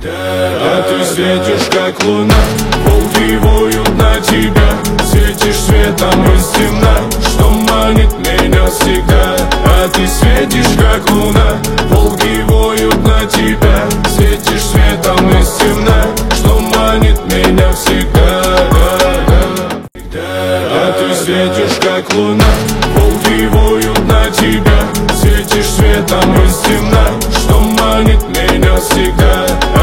А ты светишь, как луна, волки воют на тебя. Светишь светом из темна, что манит меня всегда. А ты светишь, как луна, волки воют на тебя. Светишь светом из темна, что манит меня всегда. А ты светишь, как луна, волки воют на тебя. Светишь светом из темна, что манит меня всегда.